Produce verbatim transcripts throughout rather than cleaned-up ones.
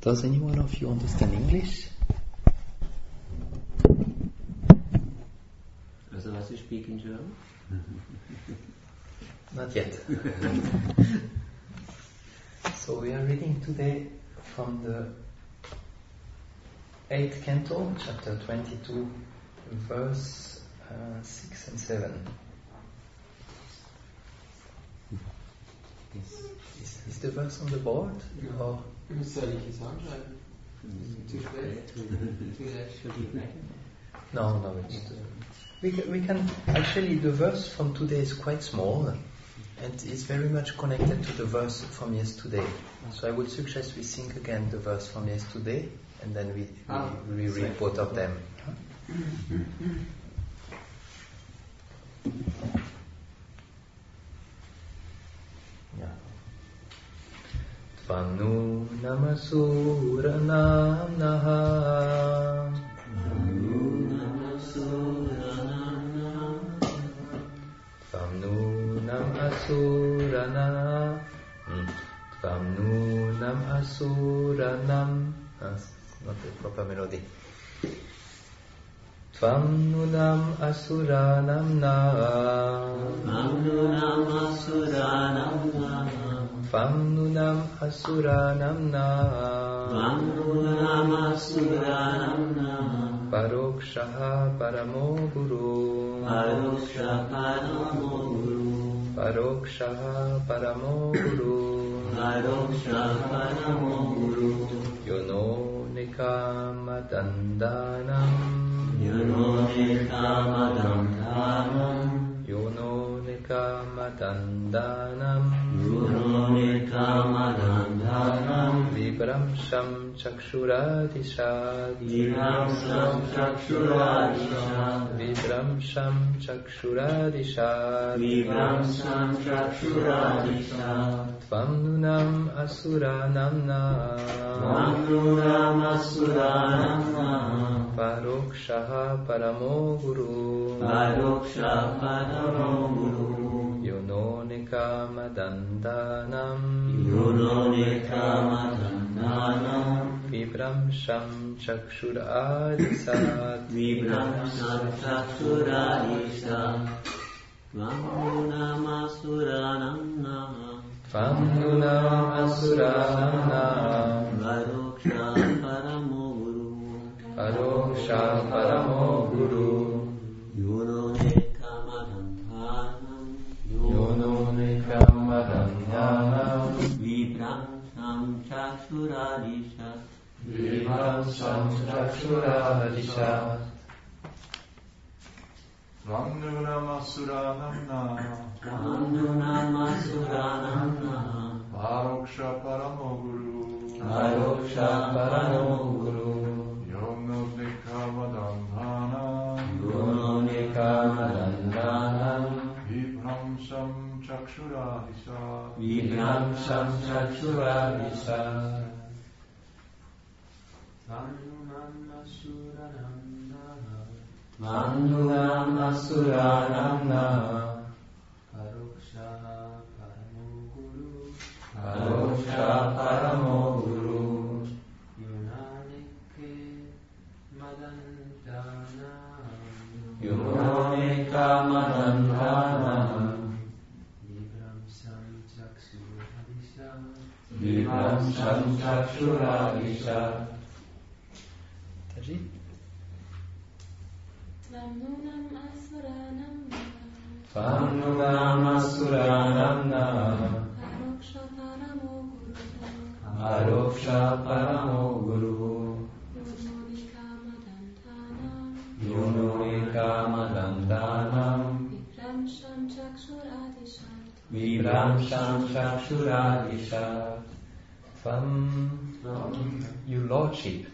Does anyone of you understand English? Does anyone speak in German? Not yet. So we are reading today from the eighth canto, chapter twenty-two, verse uh, six and seven. Yes. Is, is the verse on the board? Ja. Or? Soll ich es anschreiben? Zu spät? Vielleicht? No, no, it's too, we can, we can actually the verse from today is quite small and is very much connected to the verse from yesterday. So I would suggest we sing again the verse from yesterday and then we, Ah, we, we read both of them. Yeah. Tvanu namasura namnaha Tvam nunam asurana Tvam nunam asuranam That's not the proper melody. Tvam nunam asuranam na Tvam nunam asuranam na Tvam nunam asuranam na Tvam nunam asuranam na Parokshaha paramo guru Paroksha paramo guru Parokshaha paramo guru Paroksha paramo guru Yono nikama dandanam Yono nikama dandanam Yono nikama dandanam Yono nikama dandanam Vibram sham chakshuradishat Vibram sham chakshuradishat Vibram sham chakshuradishat Vibram sham chakshuradishat Tvam nunam asuranam na Tvam nunam asuranam na Parokshaha paramo guru Paroksha paramo guru Yono nikama dandanam Yono nikama dandanam Vibram sham chakshuradisat Vibram sham chakshuradishat Tvam nunam asuranam na Tvam nunam asuranam na Paroksha paramo guru Paroksha paramo guru Yono nikama dandanam Yono nikama dandanam Vibram sham chakshuradishat Vibram sham chakshuradishat Tvam nunam asuranam na Tvam nunam asuranam na Paroksha paramo guru Paroksha paramo guru Yono nikama dandhanam Yono nikama dandanam Vibram sham chakshuradishat Vibram sham chakshuradishat Tvam nunam asuranam na Paroksha paramo guru Yono nikama dandanam Vibram sham chakshuradishat Taji? Tvam nunam asuranam na Tvam nunam asuranam na Paroksha paramo guru Paroksha paramo guru Yono nikama dandanam Yono nikama dandanam Vibram sham chakshuradishat Vibram sham chakshuradishat Tvam Your Lordship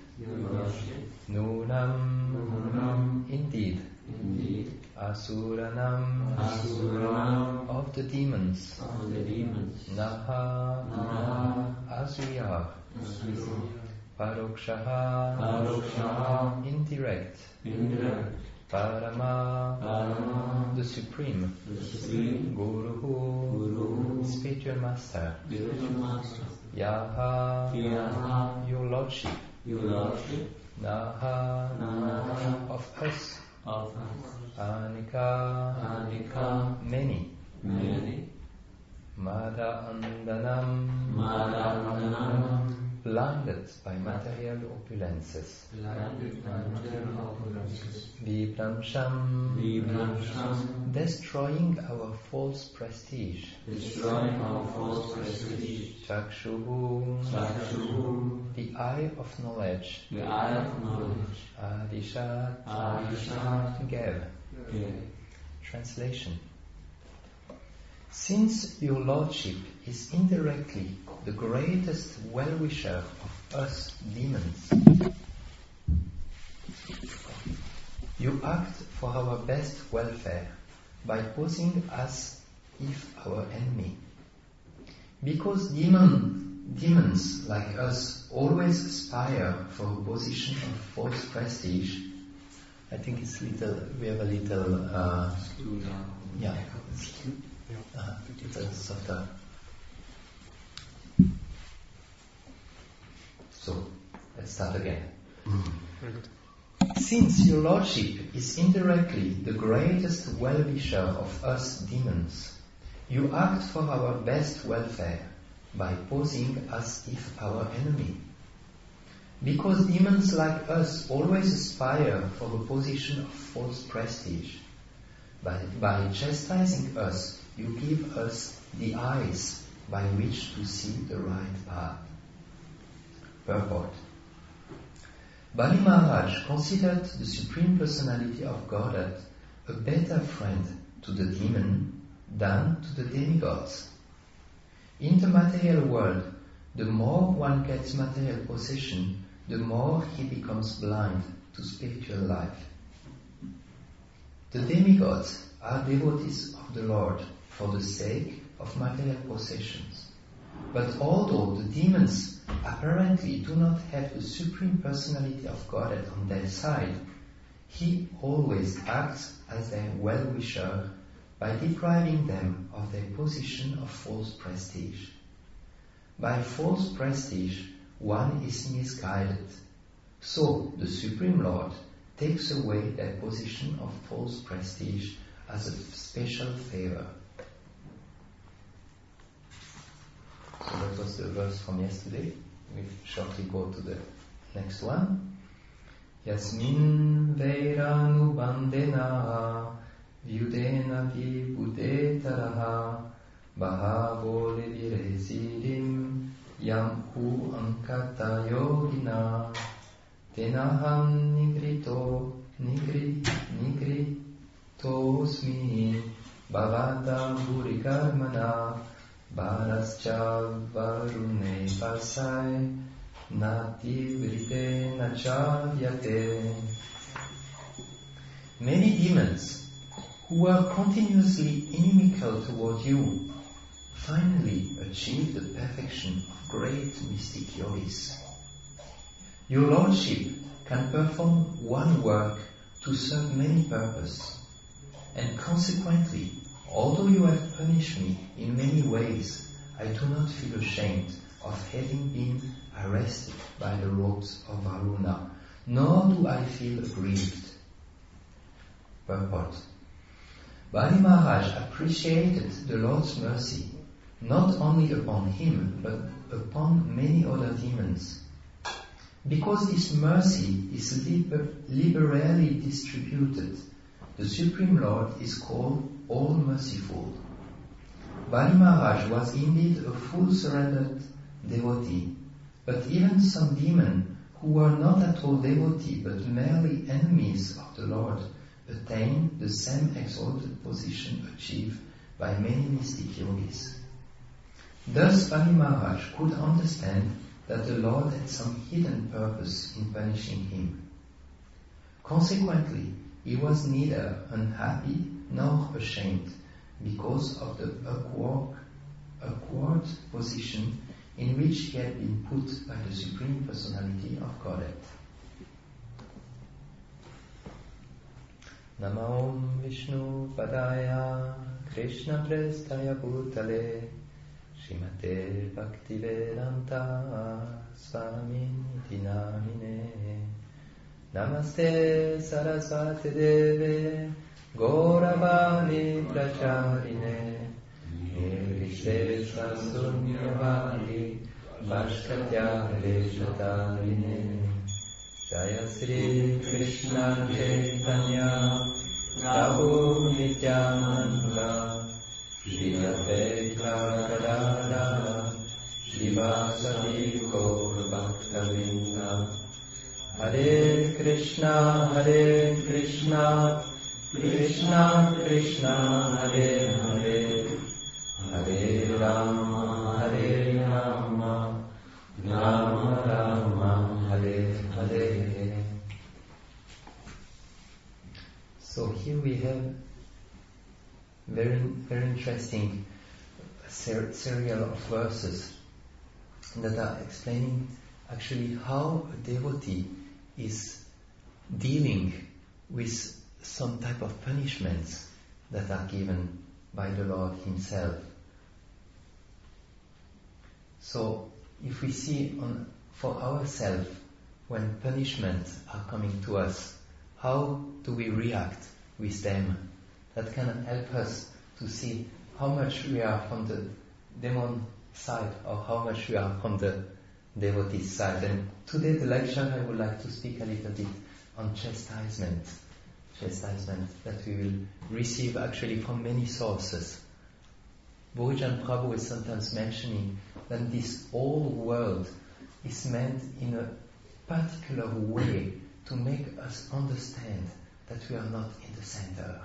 Nunam Nunam Indeed Indeed, Asuranam Asuranam Of the demons of the demons Naha Naha As we are as we are Parokshaha Parokshaha Indirect indirect Parama, Parama, the Supreme, the Supreme, Guru, Guru, Spiritual Master, Spiritual Master, Yaha, Yaha, your Lordship, your Lordship, Naha, Naha, of us, of us, Anika, Anika, many, many, Mada Andanam, Madhavanam, blinded by material opulences, blinded by material opulences, Vibramsham, Vibramsham, destroying our false prestige, destroying our false prestige, Chakshuhu, Chakshuhu, the eye of knowledge, the eye of knowledge, Adishat, Adishat, Gev. Gev. Translation. Since your Lordship is indirectly the greatest well-wisher of us demons, you act for our best welfare by posing us if our enemy. Because demon, demons like us always aspire for a position of false prestige, I think it's little, we have a little, uh, yeah, uh, little softer. So, let's start again. Since your Lordship is indirectly the greatest well-wisher of us demons, you act for our best welfare by posing as if our enemy. Because demons like us always aspire for a position of false prestige, by, by chastising us, you give us the eyes by which to see the right path. Purport. Bali Maharaj considered the Supreme Personality of Godhead a better friend to the demon than to the demigods. In the material world, the more one gets material possession, the more he becomes blind to spiritual life. The demigods are devotees of the Lord for the sake of material possessions. But although the demons apparently do not have the Supreme Personality of Godhead on their side, he always acts as their well-wisher by depriving them of their position of false prestige. By false prestige, one is misguided. So the Supreme Lord takes away their position of false prestige as a special favor. So that was the verse from yesterday. We shortly go to the next one. Yasmin Veiranu Bandena Vyudena Vibhudetaraha Bahavo Leviresidim Yam Hu Ankata Yogina Tenaham Nigrito Nigri Nigritosmi Bhavada Bhurikarmana Bharascha Varune Pasai Nati Vrite Nachavyate. Many demons who were continuously inimical toward you finally achieved the perfection of great mystic yogis. Your Lordship can perform one work to serve many purposes, and consequently, although you have punished me in many ways, I do not feel ashamed of having been arrested by the ropes of Varuna, nor do I feel aggrieved. Purport. Bali Maharaj appreciated the Lord's mercy, not only upon him, but upon many other demons. Because this mercy is liber- liberally distributed, the Supreme Lord is called all-merciful. Bali Maharaj was indeed a full surrendered devotee, but even some demons who were not at all devotee but merely enemies of the Lord attained the same exalted position achieved by many mystic yogis. Thus Bali Maharaj could understand that the Lord had some hidden purpose in punishing him. Consequently, he was neither unhappy nor ashamed because of the awkward, awkward position in which he had been put by the Supreme Personality of Godhead. Nama Om Vishnu Padaya Krishna Prestaya Bhutale Srimate Bhaktivedanta Swamiti Namine Namaste Saraswati Deve Gauravani Pracharine Nirvishesha Sunyavadi Bhaskatya Veshatarine Jaya Sri Krishna Chaitanya Prabhu Nityananda Shri Advaita Gadadhara Shivasadi Gaur Bhaktavinda Hare Krishna Hare Krishna Krishna Krishna Hare Hare Hare Rama Hare Rama Rama Rama Hare Hare. So here we have very very interesting ser- serial of verses that are explaining actually how a devotee is dealing with some type of punishments that are given by the Lord Himself. So if we see on, for ourselves when punishments are coming to us, how do we react with them? That can help us to see how much we are from the demon side or how much we are from the devotee side. And today the lecture I would like to speak a little bit on chastisement. Chastisement that we will receive actually from many sources. Bhujan Prabhu is sometimes mentioning that this whole world is meant in a particular way to make us understand that we are not in the center.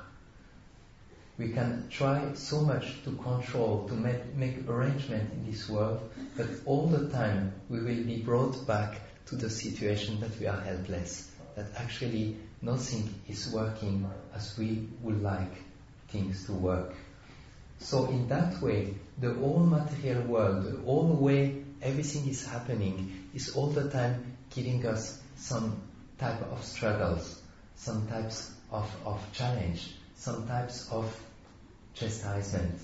We can try so much to control, to make, make arrangement in this world, but all the time we will be brought back to the situation that we are helpless, that actually nothing is working as we would like things to work. So in that way, the whole material world, the whole way everything is happening is all the time giving us some type of struggles, some types of, of challenge, some types of chastisement.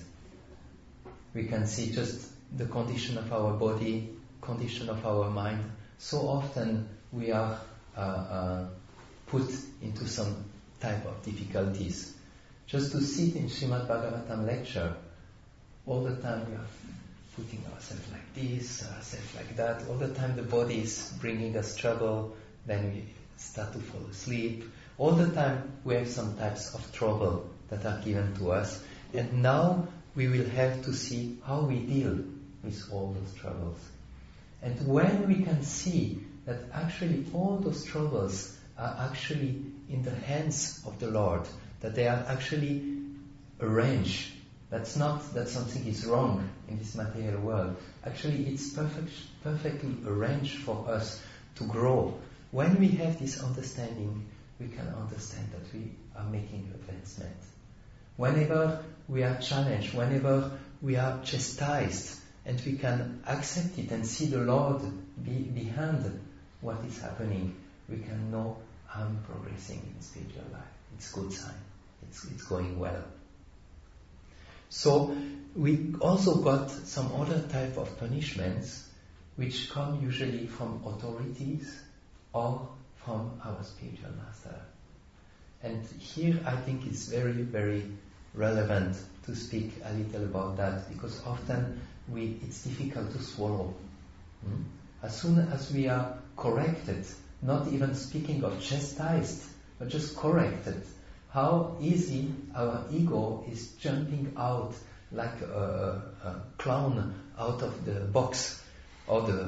We can see just the condition of our body, condition of our mind. So often we are uh, uh, put into some type of difficulties. Just to sit in Srimad Bhagavatam lecture, all the time we are putting ourselves like this, ourselves like that. All the time the body is bringing us trouble, then we start to fall asleep. All the time we have some types of trouble that are given to us. And now we will have to see how we deal with all those troubles. And when we can see that actually all those troubles are actually in the hands of the Lord, that they are actually arranged. That's not that something is wrong in this material world. Actually, it's perfect, perfectly arranged for us to grow. When we have this understanding, we can understand that we are making advancement. Whenever we are challenged, whenever we are chastised, and we can accept it and see the Lord be behind what is happening, we can know I'm progressing in spiritual life. It's a good sign. It's, it's going well. So we also got some other type of punishments which come usually from authorities or from our spiritual master. And here I think it's very, very relevant to speak a little about that, because often we it's difficult to swallow. Hmm? As soon as we are corrected, not even speaking of chastised, but just corrected, how easy our ego is jumping out like a, a, a clown out of the box, or the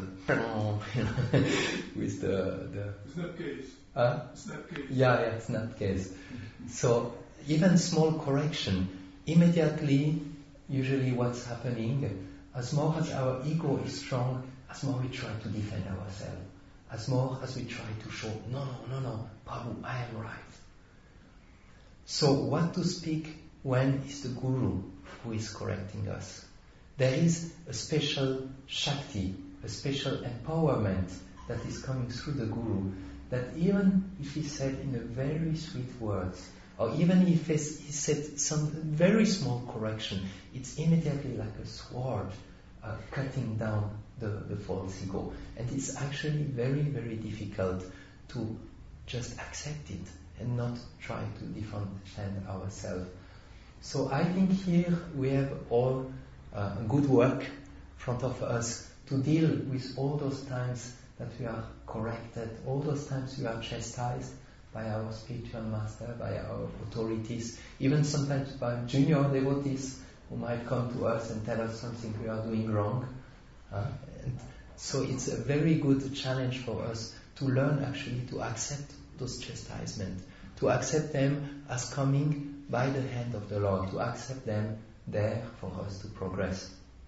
with the the Snapcase. uh, Snapcase. yeah yeah snapcase. So even small correction, immediately, usually what's happening, as more as our ego is strong, as more we try to defend ourselves, as more as we try to show, no, no, no, no, Prabhu, I am right. So what to speak when is the Guru who is correcting us? There is a special Shakti, a special empowerment that is coming through the Guru, that even if he said in a very sweet words, or even if he said some very small correction, it's immediately like a sword uh, cutting down the, the false ego. And it's actually very, very difficult to just accept it and not try to defend ourselves. So I think here we have all uh, good work in front of us to deal with all those times that we are corrected, all those times we are chastised by our spiritual master, by our authorities, even sometimes by junior devotees who might come to us and tell us something we are doing wrong. Uh, and so it's a very good challenge for us to learn actually to accept those chastisements, to accept them as coming by the hand of the Lord, to accept them there for us to progress.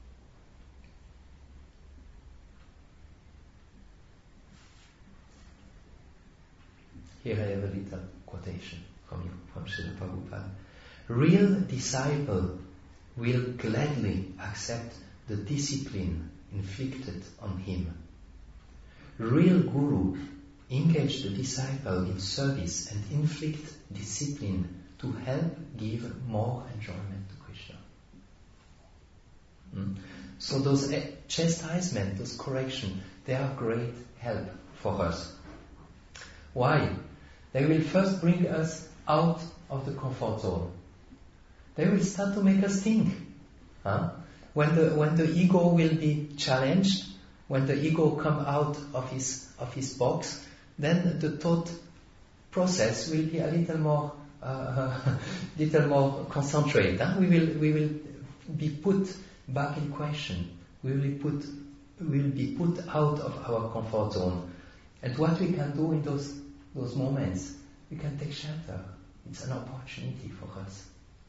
Here I have a little quotation from you, from Srila Prabhupada. Real disciple will gladly accept the discipline inflicted on him. Real guru engage the disciple in service and inflict discipline to help give more enjoyment to Krishna. Mm. So those chastisement, those correction, they are great help for us. Why? They will first bring us out of the comfort zone. They will start to make us think. Huh? When the when the ego will be challenged, when the ego come out of his of his box, then the thought process will be a little more uh, little more concentrated. Huh? We will we will be put back in question. We will be put we will be put out of our comfort zone. And what we can do in those those moments, we can take shelter. It's an opportunity for us.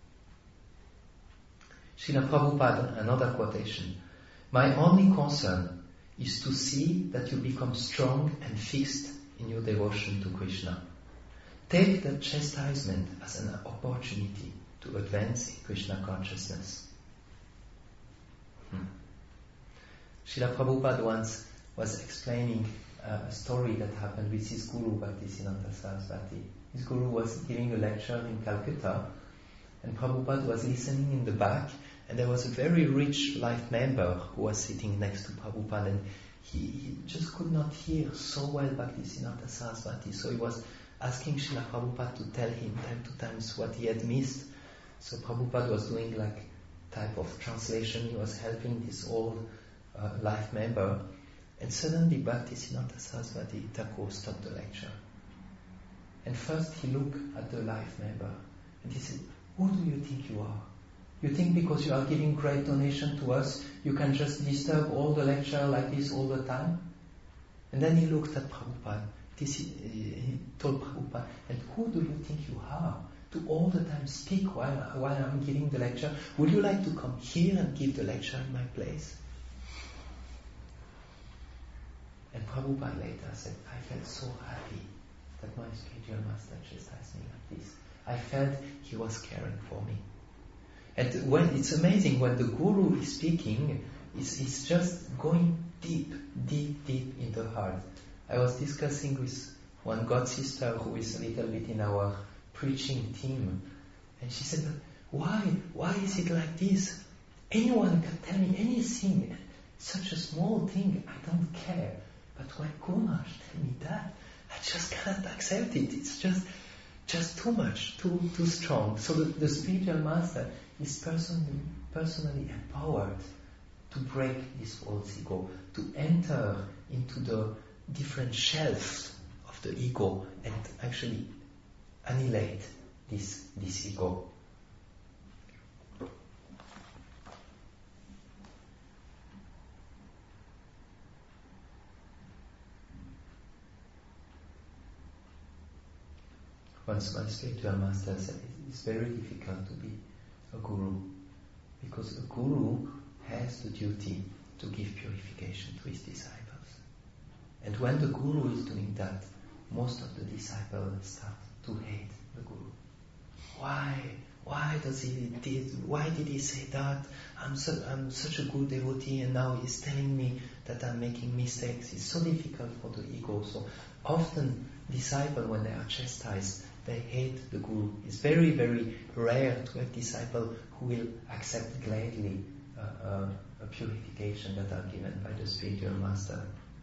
Srila Prabhupada, another quotation. My only concern is to see that you become strong and fixed in your devotion to Krishna. Take the chastisement as an opportunity to advance in Krishna consciousness. Hmm. Srila Prabhupada once was explaining uh, a story that happened with his guru, Bhaktisiddhanta Saraswati. His guru was giving a lecture in Calcutta, and Prabhupada was listening in the back, and there was a very rich life member who was sitting next to Prabhupada, and he, he just could not hear so well Bhaktisiddhanta Saraswati, so he was asking Srila Prabhupada to tell him time to times what he had missed. So Prabhupada was doing like type of translation, he was helping this old uh, life member, and suddenly Bhaktisiddhanta Saraswati Thakur stopped the lecture. And first he looked at the life member, and he said, who do you think you are? You think because you are giving great donation to us, you can just disturb all the lecture like this all the time? And then he looked at Prabhupada. This, he told Prabhupada, and who do you think you are to all the time speak while, while I'm giving the lecture? Would you like to come here and give the lecture in my place? And Prabhupada later said, I felt so happy that my spiritual master chastised me like this. I felt he was caring for me. And when it's amazing when the guru is speaking, it's, it's just going deep, deep, deep in the heart. I was discussing with one god sister who is a little bit in our preaching team, and she said, why, why is it like this? Anyone can tell me anything, such a small thing, I don't care. But when Guru Maharaj tell me that, I just cannot accept it. It's just just too much, too too strong. So the, the spiritual master is personally, personally empowered to break this false ego, to enter into the different shelves of the ego and actually annihilate this this ego. Once my spiritual master said it's very difficult to be a guru, because a guru has the duty to give purification to his disciples. And when the guru is doing that, most of the disciples start to hate the guru. Why? Why does he did? Why did he say that? I'm so, I'm such a good devotee, and now he's telling me that I'm making mistakes. It's so difficult for the ego. So often disciples, when they are chastised, They hate the Guru. It's very, very rare to have disciples who will accept gladly uh, uh, a purification that are given by the spiritual master.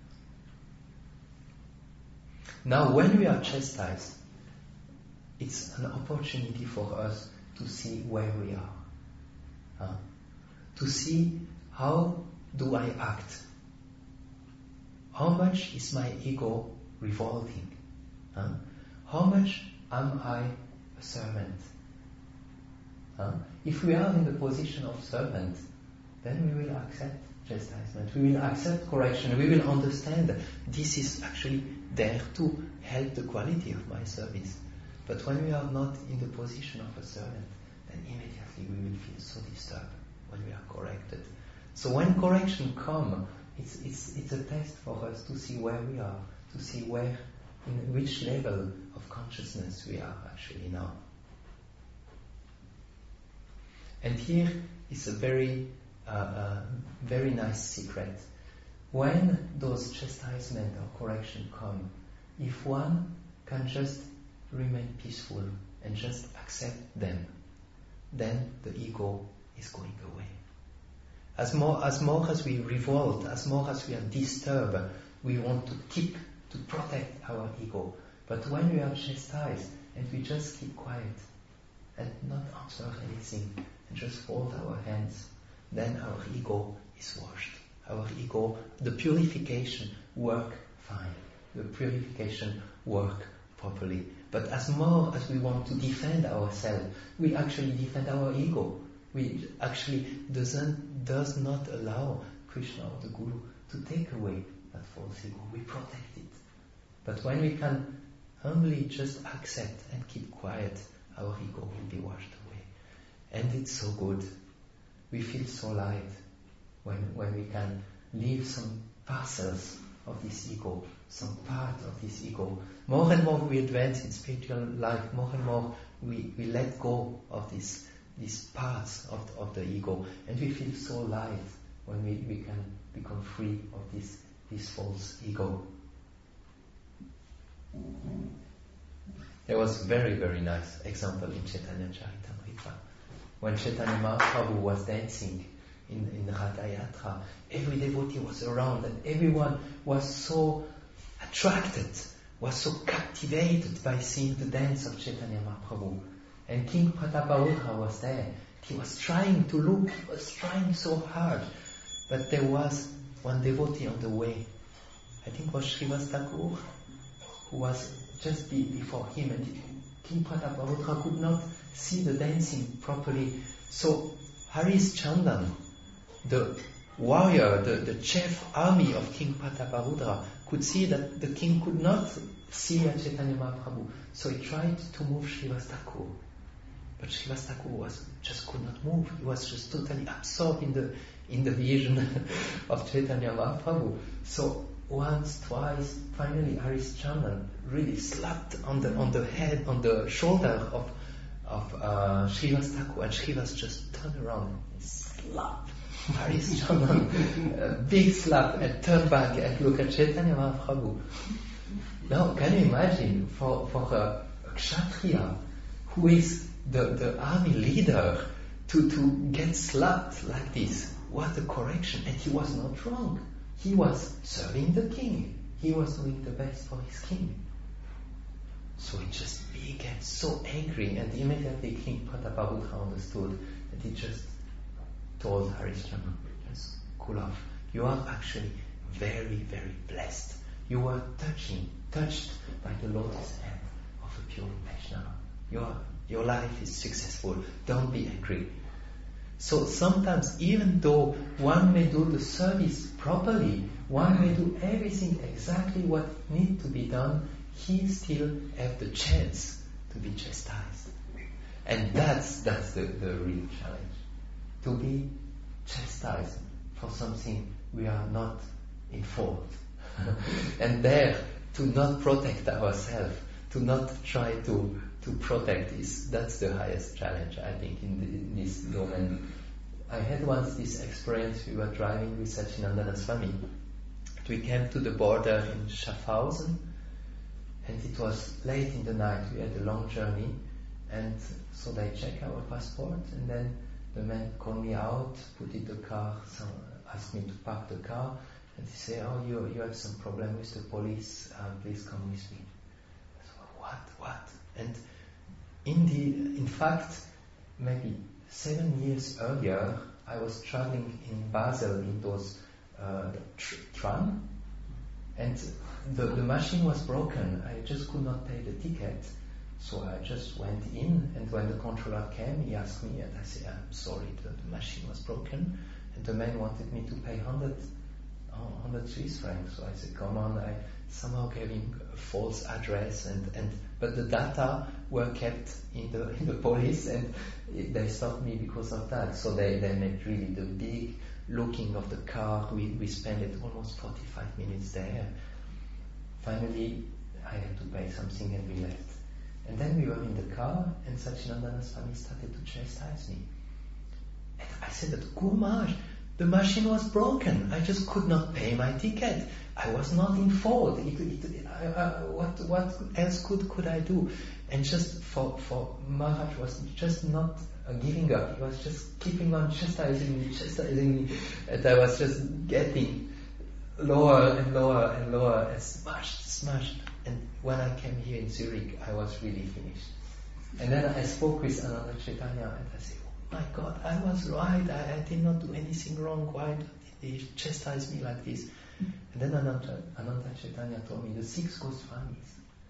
Now, when we are chastised, it's an opportunity for us to see where we are. Huh? To see how do I act? How much is my ego revolting? Huh? How much am I a servant? Huh? If we are in the position of servant, then we will accept chastisement, we will accept correction, we will understand that this is actually there to help the quality of my service. But when we are not in the position of a servant, then immediately we will feel so disturbed when we are corrected. So when correction comes, it's, it's, it's a test for us to see where we are, to see where, in which level of consciousness we are actually now. And here is a very, uh, uh, very nice secret. When those chastisement or correction come, if one can just remain peaceful and just accept them, then the ego is going away. As more, as more as we revolt, as more as we are disturbed, we want to keep, to protect our ego. But when we are chastised and we just keep quiet and not answer anything and just fold our hands, then our ego is washed. Our ego, the purification work fine. The purification work properly. But as more as we want to defend ourselves, we actually defend our ego. We actually doesn't does not allow Krishna or the Guru to take away that false ego. We protect it. But when we can humbly just accept and keep quiet, our ego will be washed away. And it's so good. We feel so light when when we can leave some parcels of this ego, some part of this ego. More and more we advance in spiritual life, more and more we, we let go of this these parts of, of the ego, and we feel so light when we, we can become free of this, this false ego. There was a very, very nice example in Chaitanya Charitamrita. When Chaitanya Mahaprabhu was dancing in, in Ratha Yatra, every devotee was around and everyone was so attracted, was so captivated by seeing the dance of Chaitanya Mahaprabhu. And King Prataparudra was there. He was trying to look, he was trying so hard. But there was one devotee on the way. I think it was Srivas Thakur, who was just be, before him. And King Prataparudra could not see the dancing properly. So Haris Chandan, the warrior, the, the chief army of King Prataparudra, could see that the king could not see Chaitanya Mahaprabhu. So he tried to move Srivas Thakur. But Srivas Thakur was, just could not move. He was just totally absorbed in the in the vision of Chaitanya Mahaprabhu. So once, twice, finally Haris Chandan really slapped on the on the head, on the shoulder of of uh, Srivas Thakur, and Srivas just turned around and slapped Haris Chandan, a big slap, and turned back and looked at Chaitanya Mahaprabhu. Now, can you imagine for for a, a Kshatriya who is the, the army leader to, to get slapped like this? What a correction. And he was not wrong. He was serving the king. He was doing the best for his king. So he just became so angry, and immediately King Prataparudra understood, and he just told Haris Chandan, just cool off. You are actually very, very blessed. You were touching, touched by the lotus hand of a pure Vaishnava. Your, your life is successful. Don't be angry. So sometimes, even though one may do the service properly, one may do everything exactly what needs to be done, he still have the chance to be chastised. And that's that's the, the real challenge. To be chastised for something we are not in fault. And there, to not protect ourselves, to not try to, to protect is, that's the highest challenge, I think, in, the, in this domain. I had once this experience. We were driving with Satchinandana Swami. We came to the border in Schaffhausen, And it was late in the night, we had a long journey, and so they check our passport, and then the man called me out, put in the car, so asked me to park the car, and he said, oh, you you have some problem with the police, uh, please come with me. I said, what, what? And in the, in fact, maybe seven years earlier, I was traveling in Basel in those uh, tr- tram, and the, the machine was broken. I just could not pay the ticket, so I just went in, and when the controller came, he asked me, and I said, I'm sorry, the, the machine was broken, and the man wanted me to pay one hundred, one hundred Swiss francs. So I said, come on, I somehow gave him a false address, and, and but the data were kept in the in the police, and it, they stopped me because of that. So they, they made really the big looking of the car. We we spent it almost forty-five minutes there. Finally, I had to pay something, and we left. And then we were in the car, and Satchidanandana's family started to chastise me. And I said, Gurumaj, the machine was broken. I just could not pay my ticket. I was not in fault. It, it, I, I, what what else could, could I do? And just for, for Maharaj was just not uh, giving up. He was just keeping on chastising me, chastising me. And I was just getting lower and lower and lower and smashed, smashed. And when I came here in Zurich, I was really finished. And then I spoke with Ananda Chaitanya, and I said, oh my God, I was right. I, I did not do anything wrong. Why did he chastise me like this? And then Ananda, Ananda Chaitanya told me the six Goswamis,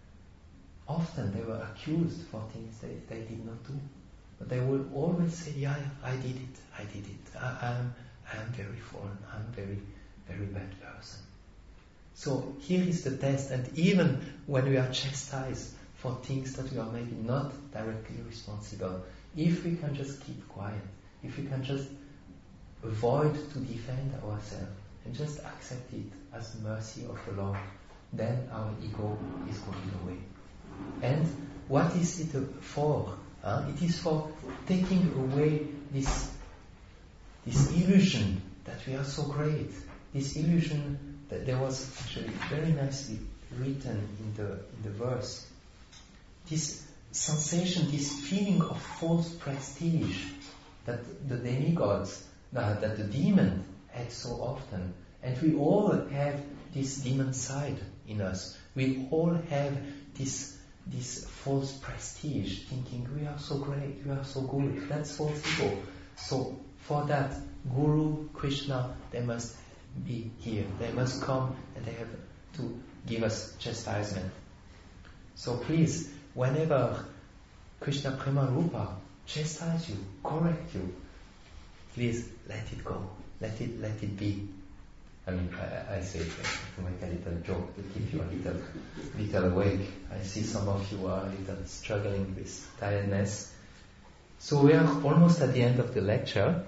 often they were accused for things they, they did not do. But they would always say, yeah, I did it, I did it. I, I am I am very fallen, I am very, very bad person. So here is the test, and even when we are chastised for things that we are maybe not directly responsible, if we can just keep quiet, if we can just avoid to defend ourselves and just accept it as mercy of the Lord, then our ego is going away. And what is it for? Uh, it is for taking away this this illusion that we are so great, this illusion that there was actually very nicely written in the in the verse. This sensation, this feeling of false prestige that the demigods, uh, that the demon had so often. And we all have this demon side in us. We all have this this false prestige, thinking we are so great, we are so good. That's false ego. So for that, Guru, Krishna, they must be here. They must come and they have to give us chastisement. So please, whenever Krishna Prema Rupa chastise you, correct you, please let it go. Let it let it be. I mean, I, I say it to make a little joke to keep you a little, little awake. I see some of you are a little struggling with tiredness. So we are almost at the end of the lecture.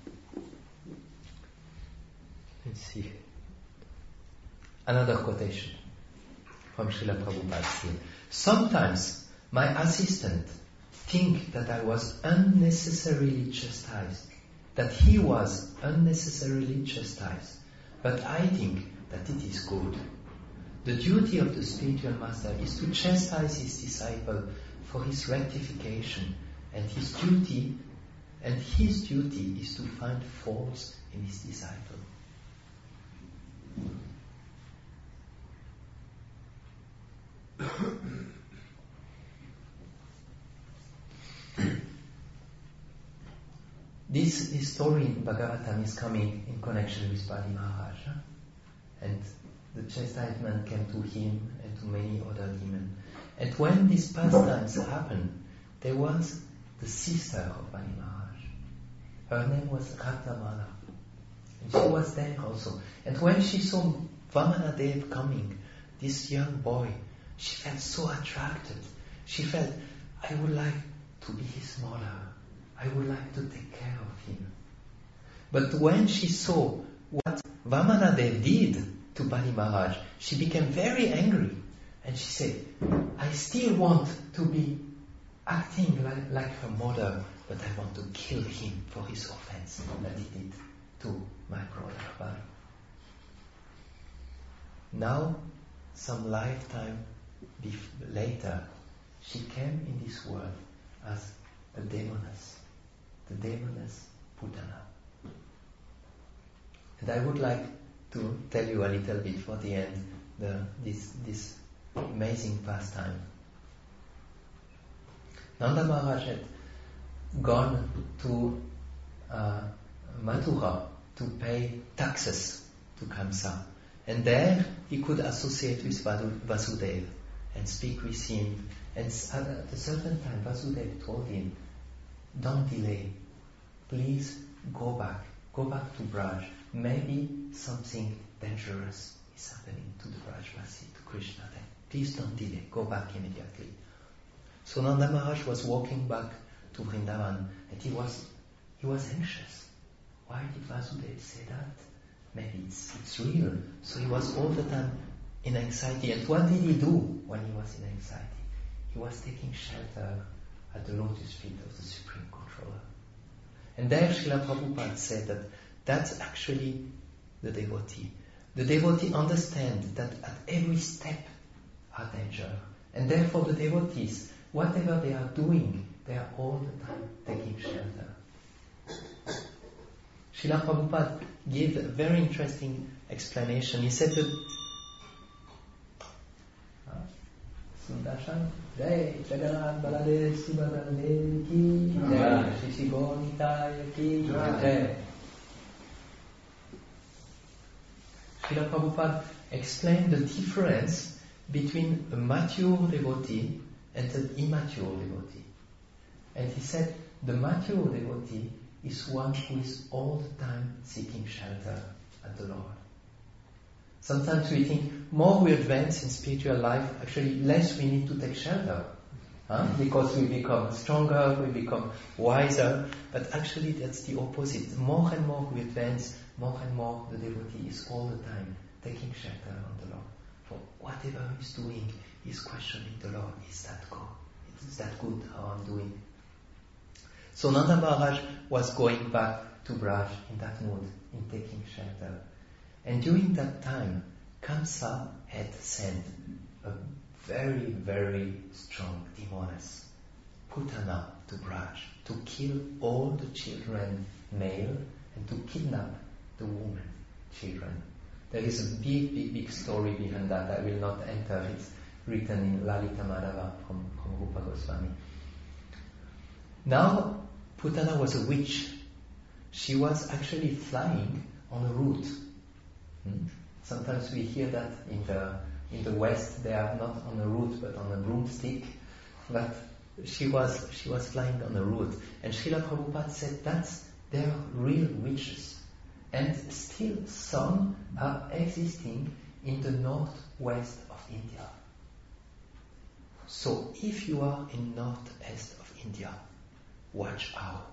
Let's see. Another quotation from Srila Prabhupada here. Sometimes my assistant think that I was unnecessarily chastised, that he was unnecessarily chastised. But I think that it is good. The duty of the spiritual master is to chastise his disciple for his rectification, and his duty, and his duty is to find faults in his disciple. This, this story in Bhagavatam is coming in connection with Bali Maharaj. Huh? And the chastisement came to him and to many other demons. And when these pastimes happened, there was the sister of Bali Maharaj. Her name was Ratnamala. And she was there also. And when she saw Vamanadev coming, this young boy, she felt so attracted. She felt, I would like to be his mother. I would like to take care of him. But when she saw what Vamanadev did to Bali Maharaj, she became very angry. And she said, I still want to be acting like, like her mother, but I want to kill him for his offense that he did to my brother Bali. Now, some lifetime bef- later, she came in this world as a demoness, the demoness Putana. And I would like to tell you a little bit for the end the, this, this amazing pastime. Nanda Maharaj had gone to uh, Mathura to pay taxes to Kamsa. And there he could associate with Vasudeva and speak with him. And at a certain time Vasudeva told him, don't delay, please go back, go back to Braj. Maybe something dangerous is happening to the Brajvasi, to Krishna. Then please don't delay, go back immediately. So Nanda Maharaj was walking back to Vrindavan and he was he was anxious. Why did Vasudeva say that? Maybe it's, it's real. So he was all the time in anxiety. And what did he do when he was in anxiety? He was taking shelter at the lotus feet of the Supreme Controller. And there Srila Prabhupada said that that's actually the devotee. The devotee understands that at every step are danger. And therefore the devotees, whatever they are doing, they are all the time taking shelter. Srila Prabhupada gave a very interesting explanation. He said that Sundarshan Jai Jagannath Baladev Subhadra Ki Jai Shri Shri Gaura Ki Jai. Srila Prabhupada explained the difference between a mature devotee and an immature devotee. And he said the mature devotee is one who is all the time seeking shelter at the Lord. Sometimes we think more we advance in spiritual life, actually less we need to take shelter. Huh? Because we become stronger, we become wiser, but actually that's the opposite. More and more we advance, more and more the devotee is all the time taking shelter on the Lord. For whatever he's doing, he's questioning the Lord. Is that good? Is that good how I'm doing? So Nanda Maharaj was going back to Braj in that mood, in taking shelter. And during that time, Kamsa had sent a very, very strong demoness, Putana, to Braj, to kill all the children, male, and to kidnap the women, children. There is a big, big, big story behind that. I will not enter. It's written in Lalita Madhava from, from Rupa Goswami. Now, Putana was a witch. She was actually flying on a root. Hmm? Sometimes we hear that in the in the West they are not on a root but on a broomstick. But she was she was flying on a root. And Srila Prabhupada said that's they are real witches. And still some are existing in the northwest of India. So if you are in northeast of India, watch out.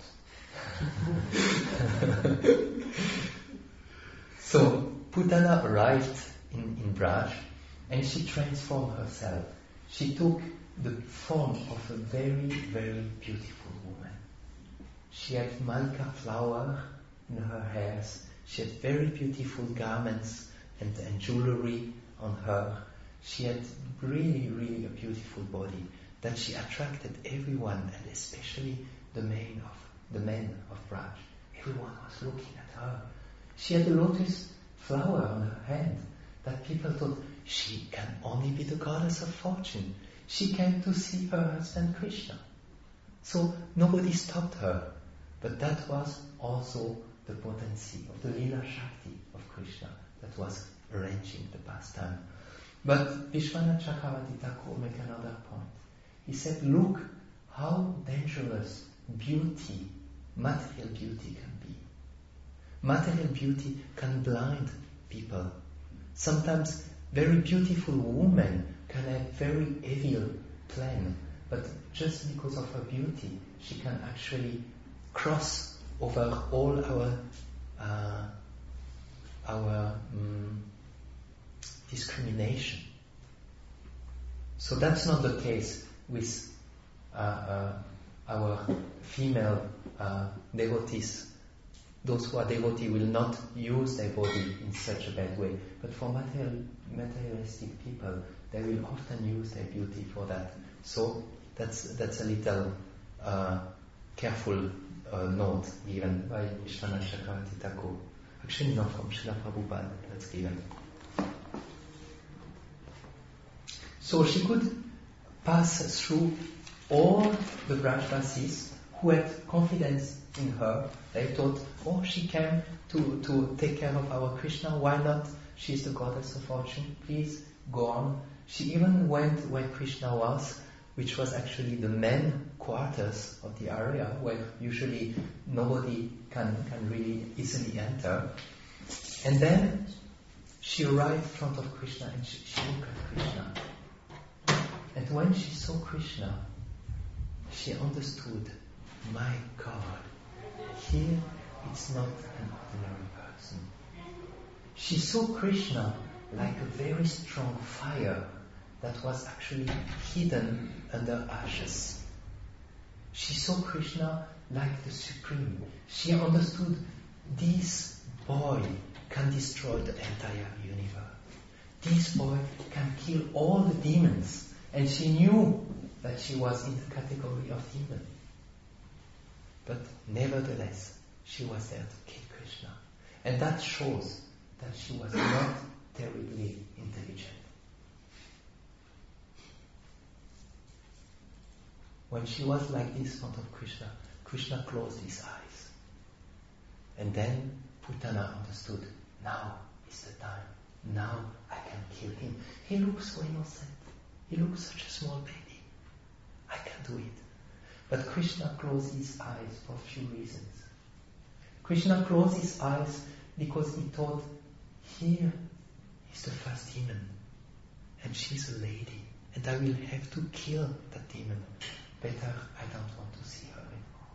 So Putana arrived in, in Braj and she transformed herself. She took the form of a very, very beautiful woman. She had malika flower in her hairs. She had very beautiful garments and, and jewelry on her. She had really, really a beautiful body that she attracted everyone, and especially the men of the men of Braj. Everyone was looking at her. She had a lotus flower on her hand that people thought she can only be the goddess of fortune. She came to see her husband Krishna. So nobody stopped her. But that was also the potency of the Lila Shakti of Krishna that was arranging the pastime. But Vishwanath Chakravarti Thakur made another point. He said, look how dangerous beauty, material beauty can be. Material beauty can blind people. Sometimes very beautiful women can have very evil plan, but just because of her beauty, she can actually cross over all our uh, our um, discrimination. So that's not the case with uh, uh, our female uh, devotees. Those who are devotees will not use their body in such a bad way. But for material, materialistic people, they will often use their beauty for that. So that's that's a little uh, careful uh, note given by Vishwanath Chakravarti Thakur. Actually not from Srila Prabhupada, that's given. So she could pass through all the Brajvasis who had confidence in her. They thought, oh, she came to, to take care of our Krishna, why not? She's the goddess of fortune, please go on. She even went where Krishna was, which was actually the men quarters of the area where usually nobody can, can really easily enter. And then she arrived in front of Krishna and she, she looked at Krishna. And when she saw Krishna, she understood, my God, here it's not an ordinary person. She saw Krishna like a very strong fire that was actually hidden under ashes. She saw Krishna like the Supreme. She understood this boy can destroy the entire universe. This boy can kill all the demons. And she knew that she was in the category of demon. But nevertheless, she was there to kill Krishna. And that shows that she was not terribly intelligent. When she was like this in front of Krishna, Krishna closed his eyes. And then Putana understood, now is the time. Now I can kill him. He looks so innocent. He looks such a small baby. I can do it. But Krishna closed his eyes for a few reasons. Krishna closed his eyes because he thought, here is the first demon. And she's a lady. And I will have to kill that demon. Better, I don't want to see her anymore.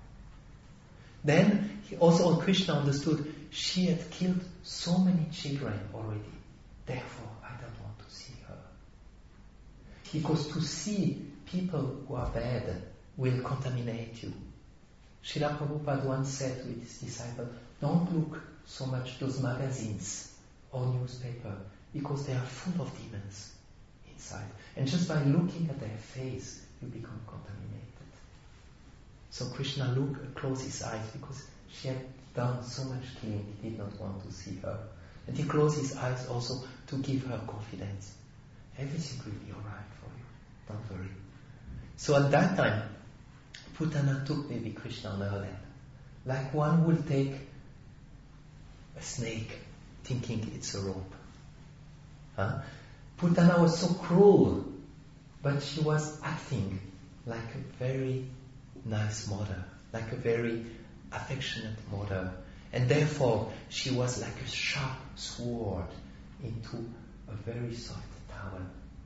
Then, he also Krishna understood, she had killed so many children already. Therefore, I don't want to see her. Because to see people who are bad will contaminate you. Srila Prabhupada once said to his disciple, don't look so much those magazines or newspaper because they are full of demons inside. And just by looking at their face, you become contaminated. So Krishna looked, closed his eyes because she had done so much killing, he did not want to see her. And he closed his eyes also to give her confidence. Everything will be alright for you. Don't worry. So at that time, Putana took baby Krishna on her lap. Like one would take a snake, thinking it's a rope. Huh? Putana was so cruel, but she was acting like a very nice mother, like a very affectionate mother. And therefore, she was like a sharp sword into a very soft towel.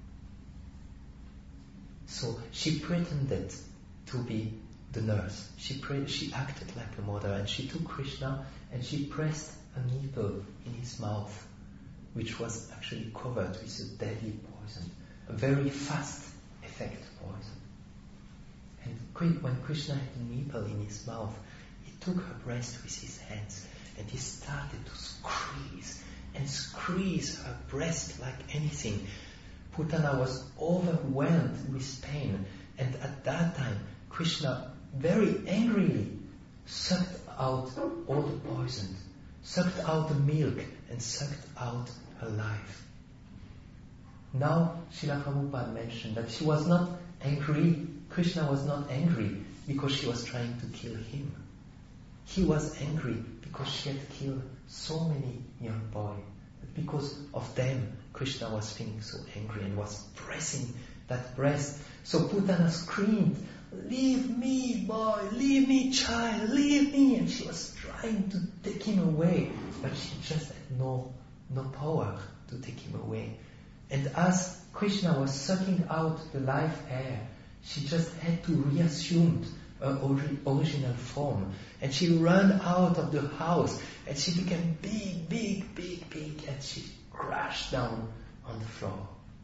So she pretended to be the nurse. She pre- she acted like a mother, and she took Krishna and she pressed a needle in his mouth, which was actually covered with a deadly poison, a very fast effect poison. And when Krishna had the needle in his mouth, he took her breast with his hands and he started to squeeze and squeeze her breast like anything. Putana was overwhelmed with pain, and at that time Krishna very angrily sucked out all the poison, sucked out the milk and sucked out her life. Now Srila Prabhupada mentioned that she was not angry, Krishna was not angry because she was trying to kill him. He was angry because she had killed so many young boys. Because of them, Krishna was feeling so angry and was pressing that breast. So Putana screamed, "Leave me, boy! Leave me, child! Leave me!" And she was trying to take him away, but she just had no, no power to take him away. And as Krishna was sucking out the life air, she just had to reassume her ori- original form. And she ran out of the house, and she became big, big, big, big, and she crashed down on the floor.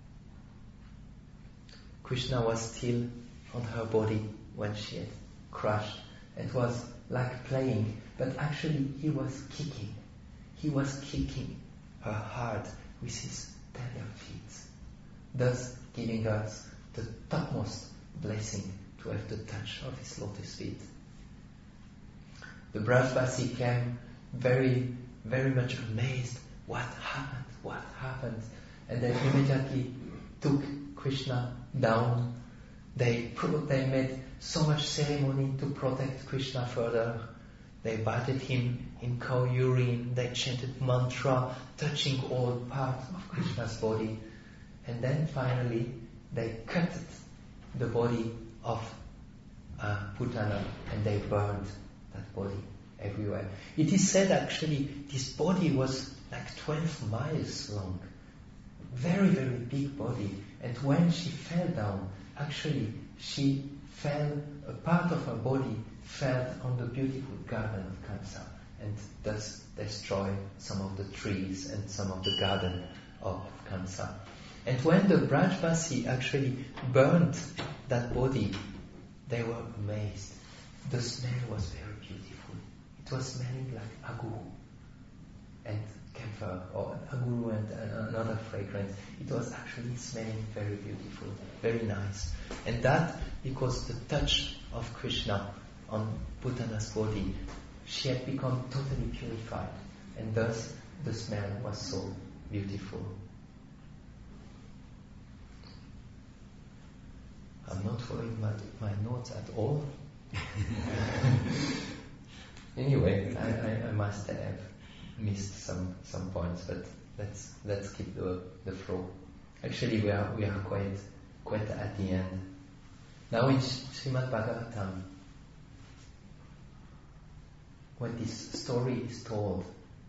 Krishna was still on her body when she had crashed. It was like playing, but actually he was kicking. He was kicking her hard with his tender feet. thus giving us the topmost blessing to have the touch of his lotus feet. The Brajbasi came very, very much amazed. What happened? What happened? And they immediately took Krishna down. They pro- they made so much ceremony to protect Krishna further. They bathed him in cow urine. They chanted mantra, touching all parts of Krishna's body. And then finally, they cut the body of uh, Putana and they burned that body everywhere. It is said actually this body was like twelve miles long. Very, very big body. And when she fell down, actually she fell, a part of her body fell on the beautiful garden of Kamsa and thus destroyed some of the trees and some of the garden of Kamsa. And when the Brajbasi actually burned that body, they were amazed. The smell was very beautiful. It was smelling like aguru and camphor, or aguru and uh, another fragrance. It was actually smelling very beautiful, very nice. And that because the touch of Krishna on Putana's body, she had become totally purified, and thus the smell was so beautiful. I'm not following my, my notes at all. Anyway, I, I, I must have missed some, some points, but let's let's keep the the flow. Actually, we are we are quite quite at the end. Now in Srimad Bhagavatam, when this story is told,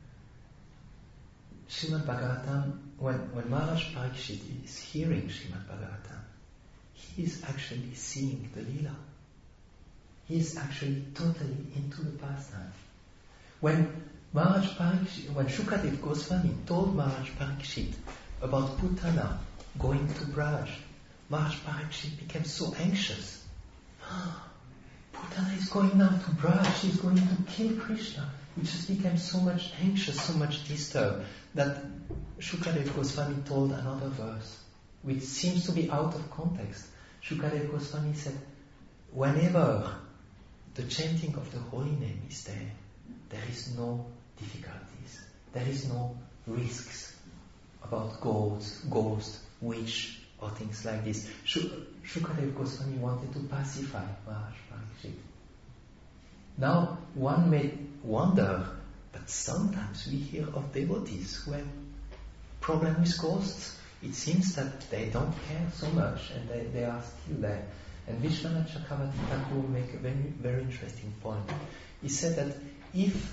Srimad Bhagavatam, when when Maharaj Parikshit is hearing Srimad Bhagavatam, he is actually seeing the Leela. He is actually totally into the pastime. When Maharaj Parikshit, when Shukadev Goswami told Maharaj Parikshit about Putana going to Braj, Maharaj Parikshit became so anxious. Putana is going now to Braj, she's going to kill Krishna. He just became so much anxious, so much disturbed, that Shukadev Goswami told another verse, which seems to be out of context. Shukadev Goswami said, whenever the chanting of the holy name is there, there is no difficulties, there is no risks about ghosts, ghost, witch, or things like this. Shukadev Goswami wanted to pacify Maharaj Parikshit. Now, one may wonder, but sometimes we hear of devotees who have problem with ghosts. It seems that they don't care so much and they, they are still there. And Vishwanath Chakravarti Thakur make a very, very interesting point. He said that if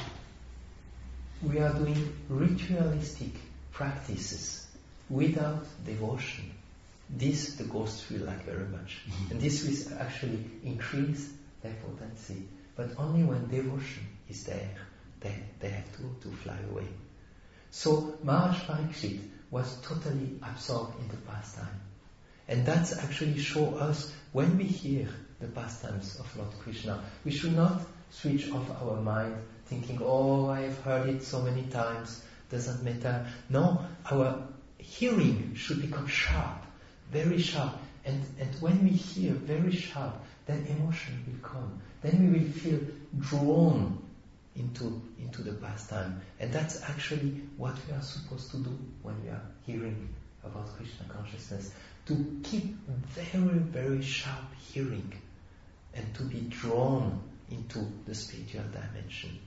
we are doing ritualistic practices without devotion, this the ghosts will like very much. Mm-hmm. And this will actually increase their potency. But only when devotion is there, they, they have to, to fly away. So Maharaj Parikshit was totally absorbed in the pastime. And that's actually show us when we hear the pastimes of Lord Krishna, we should not switch off our mind thinking, oh, I've heard it so many times, doesn't matter. No, our hearing should become sharp, very sharp. And, and when we hear very sharp, then emotion will come. Then we will feel drawn into, into the pastime. And that's actually what we are supposed to do when we are hearing about Krishna consciousness. To keep very, very sharp hearing and to be drawn into the spiritual dimension.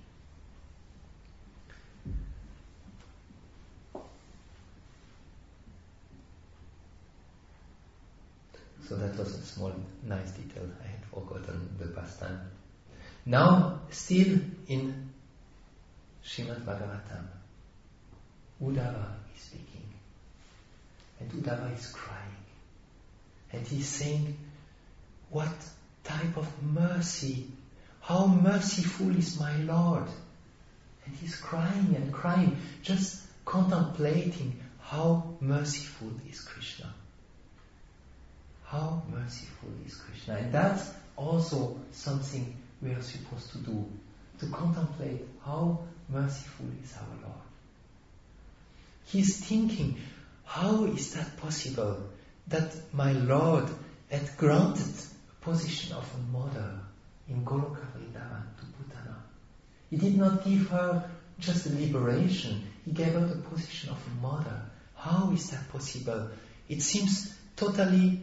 So that was a small, nice detail. I had forgotten the pastime. Now, still in Srimad Bhagavatam, Uddhava is speaking. And Uddhava is crying. And he's saying, what type of mercy, how merciful is my Lord? And he's crying and crying, just contemplating how merciful is Krishna. How merciful is Krishna. And that's also something we are supposed to do, to contemplate how merciful is our Lord. He's thinking, how is that possible? That my Lord had granted a position of a mother in Goloka Vrindavan to Putana. He did not give her just a liberation, he gave her the position of a mother. How is that possible? It seems totally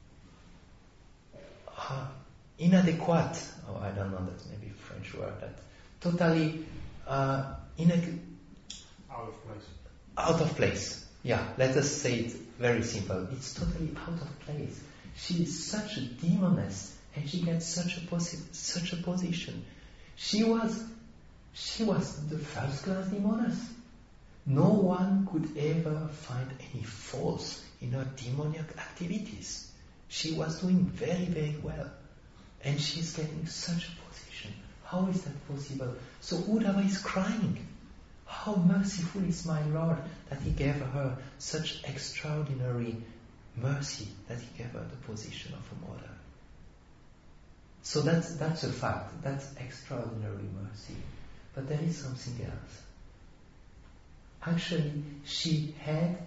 uh, inadequate, oh I don't know, that's maybe a French word, that totally uh, inadequate. Out of place. Out of place. Yeah, let us say it very simple. It's totally out of place. She is such a demoness, and she gets such a posi- such a position. She was, she was the first class demoness. No one could ever find any faults in her demoniac activities. She was doing very, very well, and she's getting such a position. How is that possible? So Uddhava is crying. How merciful is my Lord that He gave her such extraordinary mercy, that He gave her the position of a mother. So that's, that's a fact. That's extraordinary mercy. But there is something else. Actually, she had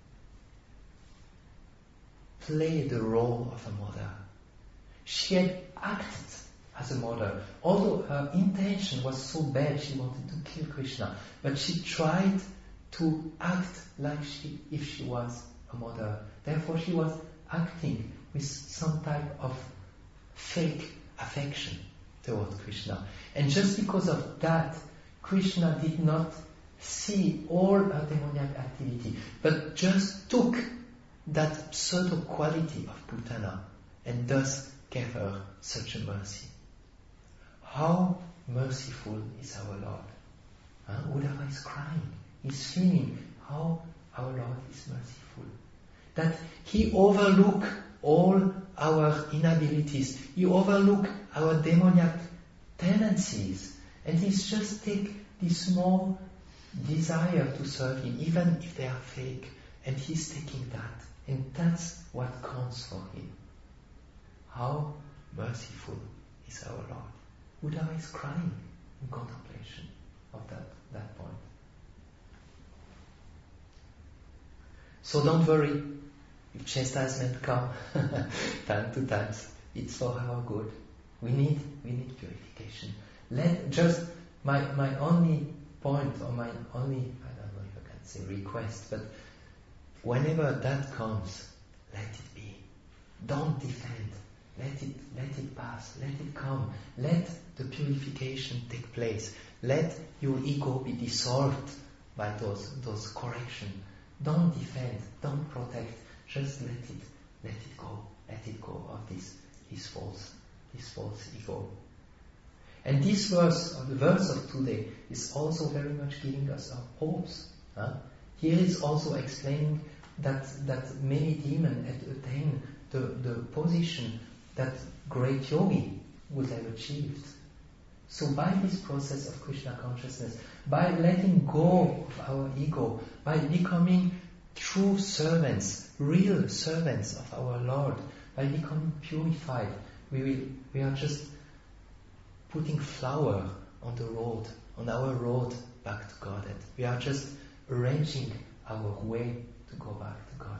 played the role of a mother. She had acted as a mother. Although her intention was so bad, she wanted to kill Krishna, but she tried to act like she, if she was a mother. Therefore she was acting with some type of fake affection toward Krishna. And just because of that, Krishna did not see all her demoniac activity, but just took that pseudo quality of Putana and thus gave her such a mercy. How merciful is our Lord? Huh? Uddhava is crying. He's feeling how our Lord is merciful. That He overlook all our inabilities. He overlook our demoniac tendencies. And He's just take this small desire to serve Him, even if they are fake. And He's taking that. And that's what counts for Him. How merciful is our Lord. Uddhava is crying in contemplation of that, that point. So don't worry if chastisement come time to time. It's for our good. We need we need purification. Let just my my only point or my only I don't know if I can say request, but whenever that comes, let it be. Don't defend. Let it, let it pass, let it come, let the purification take place, let your ego be dissolved by those, those corrections. Don't defend, don't protect, just let it, let it go, let it go of this, this false, this false ego. And this verse, or the verse of today, is also very much giving us our hopes. Huh? Here is also explaining that, that many demons had attained the, the position that great yogi would have achieved. So by this process of Krishna consciousness, by letting go of our ego, by becoming true servants, real servants of our Lord, by becoming purified, we will, we are just putting flower on the road, on our road back to Godhead. We are just arranging our way to go back to Godhead.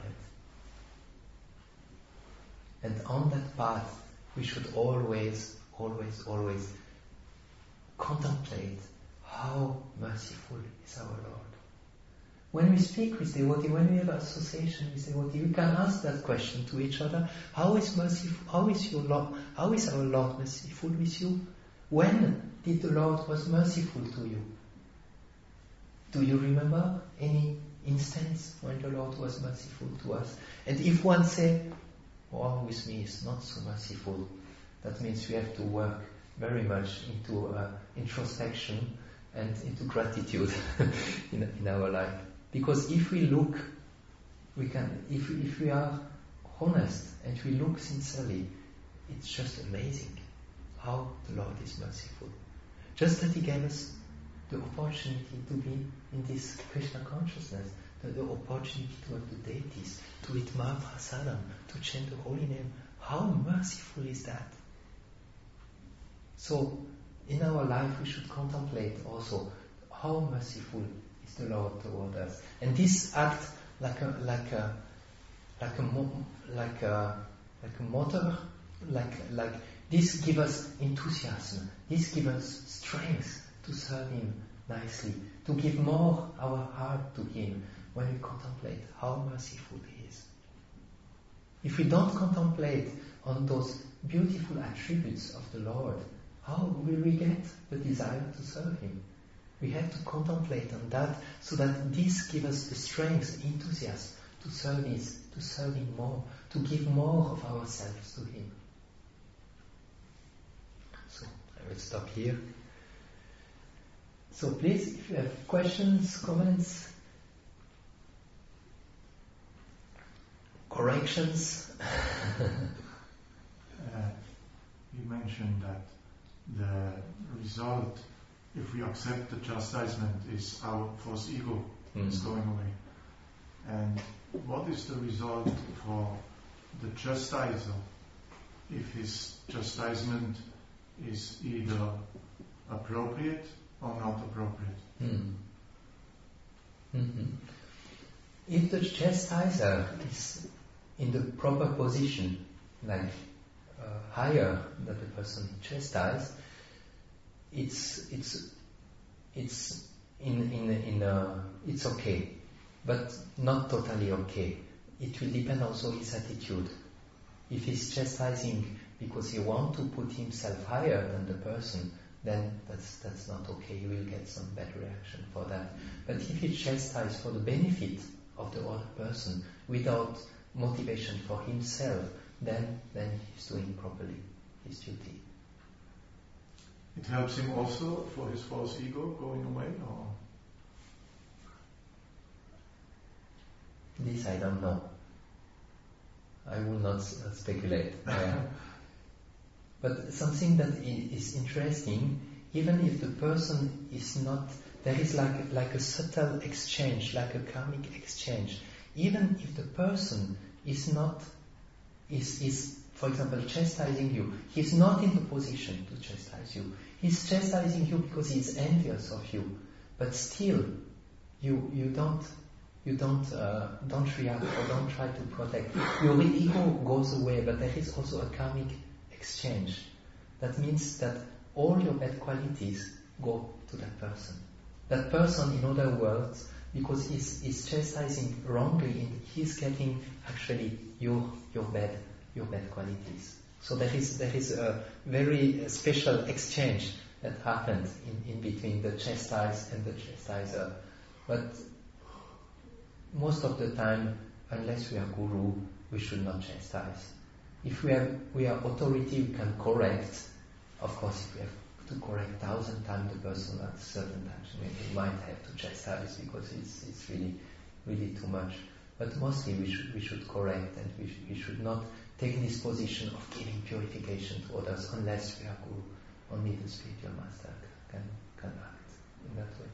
And on that path, we should always, always, always contemplate how merciful is our Lord. When we speak with devotee, when we have association with devotee, we can ask that question to each other: How is merciful? How is your Lord? How is our Lord merciful with you? When did the Lord was merciful to you? Do you remember any instance when the Lord was merciful to us? And if one say, "Oh, with me is not so merciful," that means we have to work very much into uh, introspection and into gratitude in, in our life. Because if we look, we can. If if we are honest and we look sincerely, it's just amazing how the Lord is merciful. Just that He gave us the opportunity to be in this Krishna consciousness, the, the opportunity to have the deities, to eat Mahaprasadam, to chant the holy name. How merciful is that? So, in our life we should contemplate also how merciful is the Lord toward us. And this act like a like a like a mo- like a like a motor, like like this gives us enthusiasm. This gives us strength to serve Him nicely, to give more our heart to Him when we contemplate how merciful He is. If we don't contemplate on those beautiful attributes of the Lord, how will we get the desire to serve Him? We have to contemplate on that so that this gives us the strength, enthusiasm to serve Him, to serve Him more, to give more of ourselves to Him. So I will stop here. So please, if you have questions, comments, corrections. Uh, you mentioned that the result, if we accept the chastisement, is our false ego Mm. is going away. And what is the result for the chastiser if his chastisement is either appropriate or not appropriate? Mm. Mm-hmm. If the chastiser is in the proper position, like uh, higher than the person chastised, it's it's it's in in in a, it's okay, but not totally okay. It will depend also his attitude. If he's chastising because he wants to put himself higher than the person, then that's that's not okay. He will get some bad reaction for that. But if he chastises for the benefit of the other person without motivation for himself, then then he's doing properly his duty. It helps him also for his false ego going away, or? This I don't know. I will not uh, speculate. Uh, but something that i- is interesting, even if the person is not, there is like like a subtle exchange, like a karmic exchange. Even if the person is not, is is for example chastising you, he's not in the position to chastise you. He's chastising you because he's envious of you, but still, you you don't. You don't uh, don't react or don't try to protect. Your ego goes away, but there is also a karmic exchange. That means that all your bad qualities go to that person. That person, in other words, because he's, he's chastising wrongly, he's getting actually your your bad your bad qualities. So there is there is a very special exchange that happened in, in between the chastised and the chastiser. But most of the time, unless we are guru, we should not chastise. If we have we are authority, we can correct. Of course, if we have to correct thousand times the person at certain times, we might have to chastise because it's it's really really too much. But mostly we should we should correct, and we sh- we should not take this position of giving purification to others unless we are guru. Only the spiritual master can can act in that way.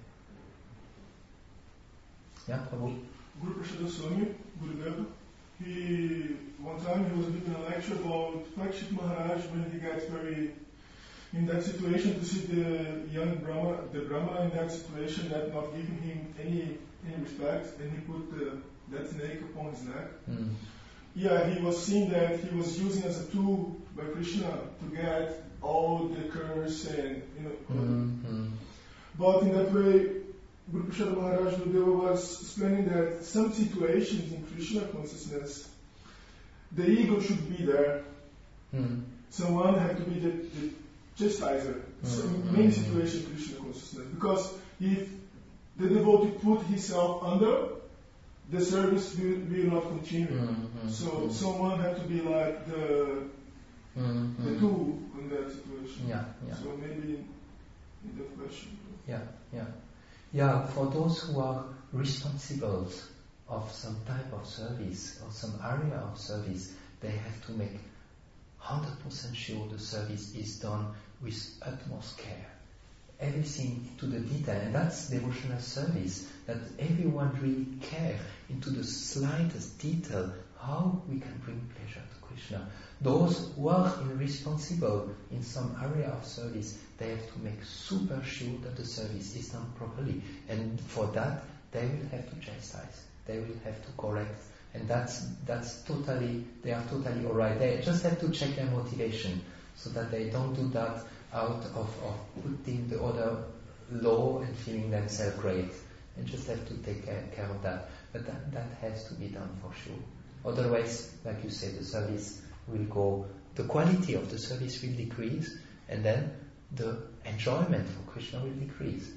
Yeah, Prabhu. Guru Prasad Swami, Gurudeva, he, one time he was giving a lecture about Parikshit Maharaj when he gets very in that situation to see the young Brahma, the Brahma in that situation, that not giving him any any respect, and he put the, that snake upon his neck. Mm. Yeah, he was seeing that he was using as a tool by Krishna to get all the curse and, you know. Mm-hmm. But in that way, Guru Prasad Maharaj Gurudeva was explaining that some situations in Krishna consciousness, the ego should be there. Mm. Someone had to be the, the chastiser. So in Mm-hmm. many situations in Krishna consciousness. Because if the devotee put himself under, the service will, will not continue. Mm-hmm. So Mm-hmm. someone had to be like the, Mm-hmm. the tool in that situation. Yeah, yeah. So maybe in, in that question. Yeah, yeah. Yeah, for those who are responsible of some type of service or some area of service, they have to make one hundred percent sure the service is done with utmost care. Everything to the detail, and that's devotional service, that everyone really care into the slightest detail how we can bring pleasure to Krishna. Those who are irresponsible in some area of service, they have to make super sure that the service is done properly. And for that, they will have to chastise. they will have to correct, and that's that's totally they are totally all right. They just have to check their motivation so that they don't do that out of, of putting the other low and feeling themselves great, and just have to take care, care of that. But that, that has to be done for sure. Otherwise, like you say, the service will go, the quality of the service will decrease, and then the enjoyment for Krishna will decrease.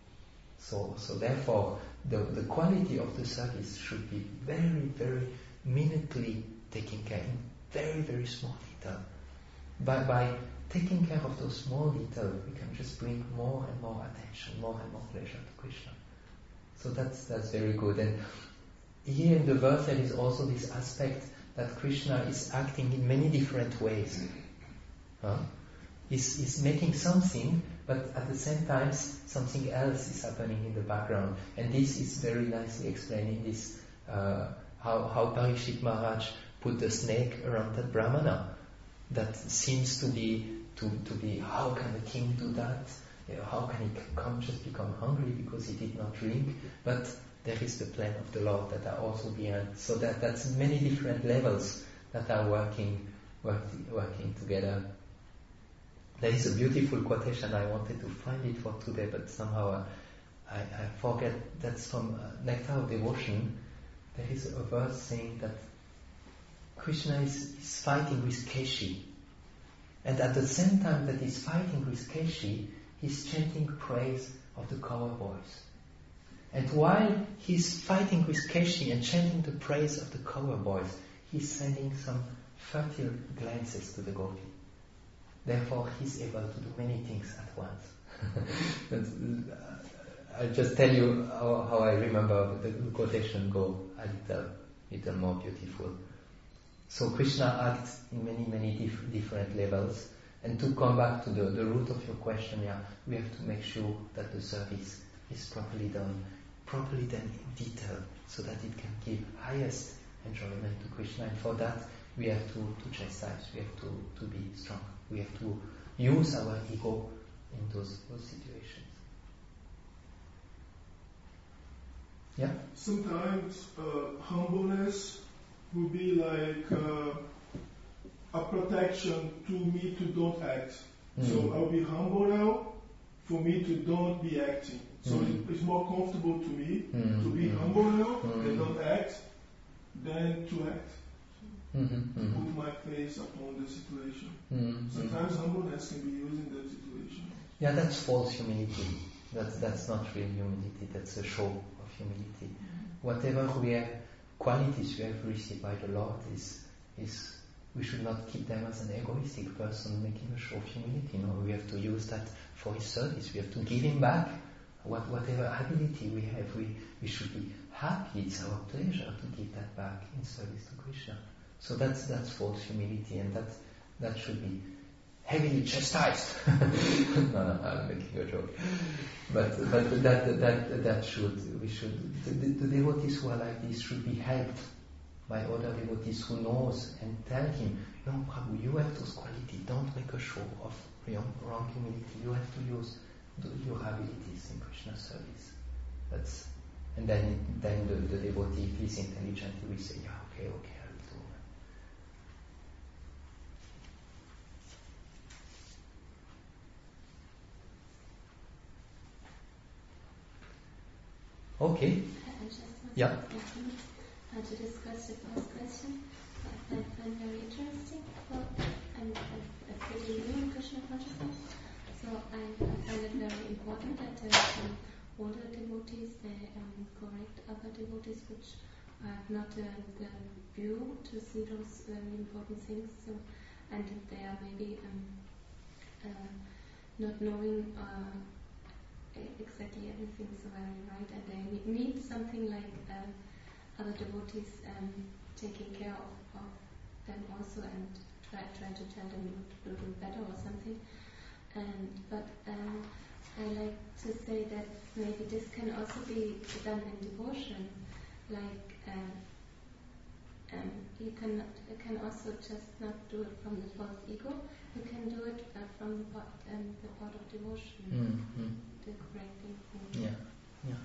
So, so therefore, the, the quality of the service should be very, very minutely taken care in very, very small detail. By, by taking care of those small details, we can just bring more and more attention, more and more pleasure to Krishna. So that's that's very good. And here in the verse there is also this aspect that Krishna is acting in many different ways. Huh? He's, he's making something, but at the same time something else is happening in the background. And this is very nicely explained in this, uh, how, how Parikshit Maharaj put the snake around that Brahmana. That seems to be, to, to be, how can the king do that? You know, how can he come, just become hungry because he did not drink? But there is the plan of the Lord that are also behind. So that, that's many different levels that are working, working, working together. There is a beautiful quotation, I wanted to find it for today, but somehow I, I forget. That's from uh, Nectar of Devotion. There is a verse saying that Krishna is, is fighting with Keshi. And at the same time that he's fighting with Keshi, he's chanting praise of the cowboys. And while he's fighting with Keshi and chanting the praise of the cowboys, he's sending some fertile glances to the gopi. Therefore, he's able to do many things at once. I'll just tell you how, how I remember the quotation go a little, little more beautiful. So Krishna acts in many, many dif- different levels. And to come back to the, the root of your question, yeah, we have to make sure that the service is properly done, properly done in detail, so that it can give highest enjoyment to Krishna. And for that, we have to, to chastise, we have to, to be strong. We have to use our ego in those, those situations. Yeah? Sometimes uh, humbleness would be like uh, a protection to me to don't act. Mm. So I'll be humble now for me to don't be acting. So mm. it, it's more comfortable to me mm. to be mm. humble now mm. and don't act than to act. Mm-hmm, mm-hmm. Put my face upon the situation. Mm-hmm. Sometimes humbleness can be used in that situation. Yeah, that's false humility. That's that's not real humility. That's a show of humility. Mm-hmm. Whatever we have, qualities we have received by the Lord is is we should not keep them as an egoistic person making a show of humility. No, we have to use that for His service. We have to give Him back what whatever ability we have. We we should be happy. It's our pleasure to give that back in service to Krishna. So that's that's false humility, and that that should be heavily chastised. no, no, I'm making a joke. But but that that that should we should the, the devotees who are like this should be helped by other devotees who knows and tell him, no, Prabhu, you have those qualities. Don't make a show of wrong, wrong humility. You have to use the, your abilities in Krishna service. That's and then then the, the devotee, if he's intelligent, he will say, yeah, okay, okay. Okay. I just want yeah. uh, to discuss the first question. I find very interesting. Well, I'm a, a pretty new in Krishna consciousness, so I, I find it very important that there are some older devotees, they um, correct other devotees which have not uh, the view to see those very important things. So, and they are maybe um, uh, not knowing. Uh, exactly everything so very right, and they need something like uh, other devotees um, taking care of, of them also and try, try to tell them what to do better or something. And but uh, I like to say that maybe this can also be done in devotion, like uh, um, you can you can also just not do it from the false ego. You can do it uh, from the part, um, the part of devotion. Mm-hmm. The correcting thing. Yeah, yeah.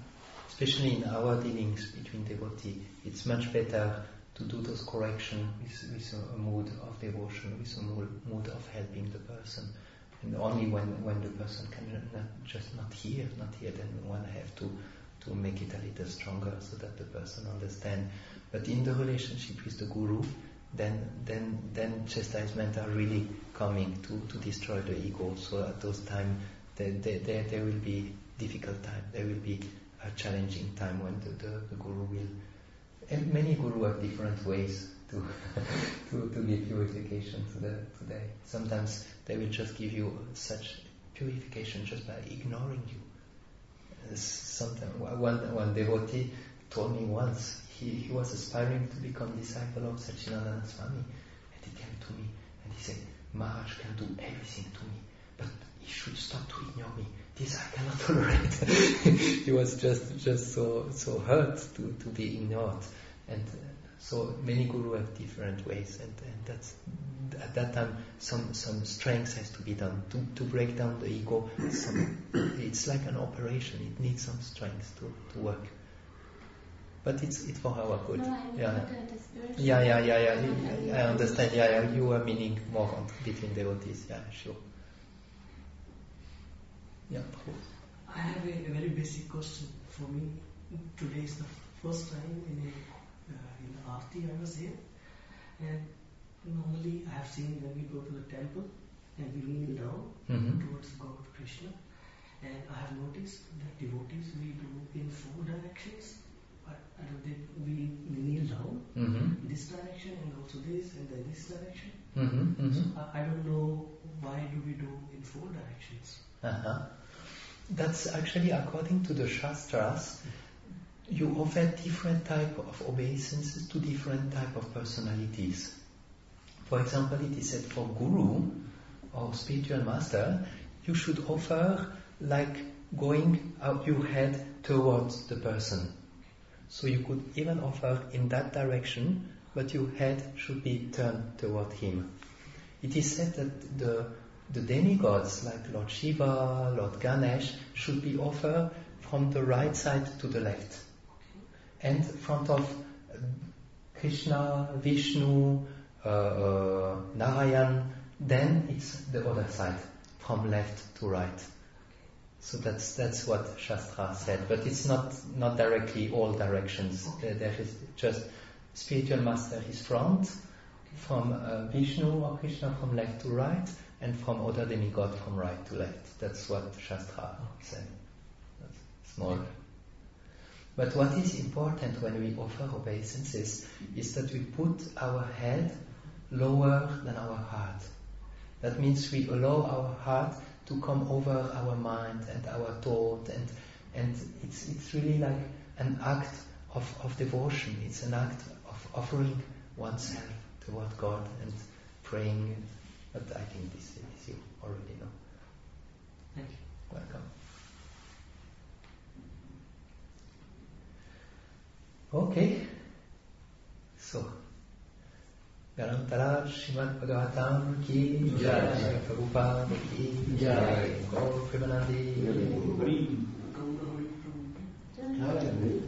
especially in our dealings between devotees, it's much better to do those corrections with, with a, a mood of devotion, with a mood, mood of helping the person. And only when, when the person can not, just not hear, not hear, then one have to, to make it a little stronger so that the person understands. But in the relationship with the Guru, then then then chastisement are really coming to, to destroy the ego. So at those times, there, there, there, there will be difficult time, there will be a challenging time when the, the, the Guru will... And many Guru have different ways to to, to give purification to the to the. Sometimes they will just give you such purification just by ignoring you. Sometimes one one devotee told me once he, he was aspiring to become disciple of Satchidananda Swami, and he came to me and he said, Maharaj can do everything to me, but he should stop to ignore me. This I cannot tolerate. He was just just so so hurt to, to be ignored, and uh, so many gurus have different ways, and, and that's at that time some some strength has to be done to, to break down the ego. Some, it's like an operation; it needs some strength to, to work. But it's it's for our good. No, I mean yeah. the, the spiritual. yeah, yeah, yeah, yeah, yeah. I understand. Yeah, yeah. You are meaning more on, between devotees. Yeah, sure. Yeah. I have a, a very basic question for me. Today is the first time in a, uh, in the Aarti I was here, and normally I have seen when we go to the temple and we kneel down Mm-hmm. towards God Krishna, and I have noticed that devotees we do in four directions. I, I don't think we, we kneel down Mm-hmm. in this direction and also this and then this direction. Mm-hmm. Mm-hmm. So I, I don't know why do we do in four directions. Uh-huh. That's actually according to the Shastras. You offer different type of obeisances to different type of personalities. For example, it is said for Guru or spiritual master, you should offer like going out your head towards the person. So you could even offer in that direction, but your head should be turned toward him. It is said that the the demigods like Lord Shiva, Lord Ganesh should be offered from the right side to the left. And in front of Krishna, Vishnu, uh, uh, Narayan, then it's the other side, from left to right. So that's that's what Shastra said, but it's not, not directly all directions. There, there is just spiritual master is front, from uh, Vishnu or Krishna from left to right, and from other demigod from right to left. That's what Shastra said. That's small. But what is important when we offer obeisances is that we put our head lower than our heart. That means we allow our heart to come over our mind and our thought, and and it's it's really like an act of, of devotion. It's an act of offering oneself toward God and praying. But I think this is you already know. Thank you. Welcome. Okay. So, Garantara Srimad Bhagavatam ki Jai, Prabhupada ki Jai, Gaur Premanandi. Jai.